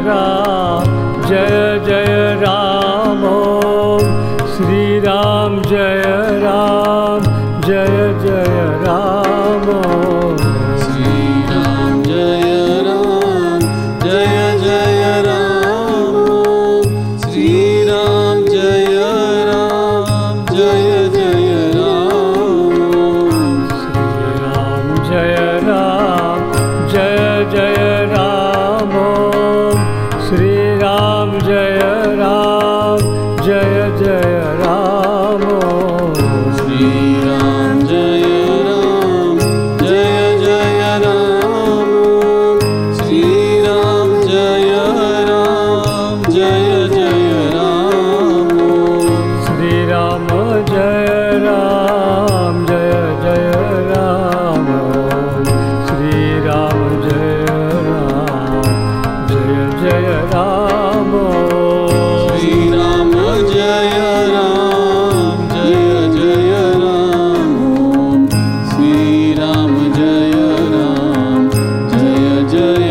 Ram Jai Jai Ram Om Shri Ram Jai Ram Jai Jai Ram Om Shri Ram Jai Ram Jai Jai Ram Shri Ram Jai Ram Jai Jai Ram Shri Ram Jai Ram Jai Jai Ram Om Shri Ram Jai Ram Jai Jai Ram Om Shri Ram Jai Ram Jai Jai Ram Shri Ram Jai Ram Jai Jai Ram Shri Ram Jai Ram Jai Jai Ram Shri Ram Jai Ram Jai Jai Ram Shri Ram Jai Ram Jai Jai Ram Shri Ram Jai Ram Jai Jai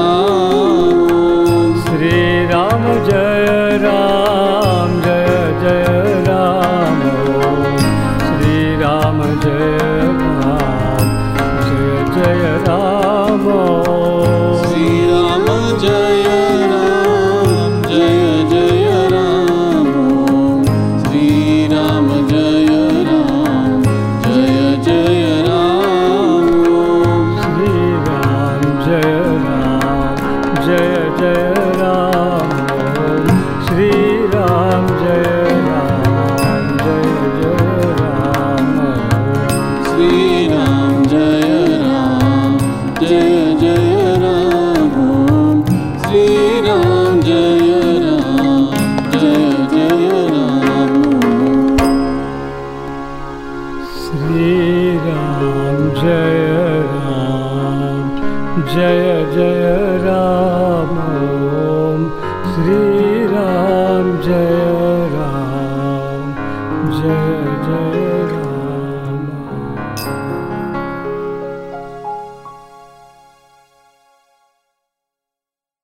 Ram Shri Ram Jai Ram Jai Jai Ram Shri Ram Jai Ram Jai Jai Ram Shri Ram Jai Ram Jai Jai Ram Shri Ram Jai Ram Jai Jai Ram Shri Ram Jai Ram Jai Jai Ram Shri Ram Jai Ram Jai Jai Ram Shri Ram Jai Ram Jai Jai Ram Shri Ram Jai Ram Jai Jai Ram Shri Ram Jai Ram Jai Jai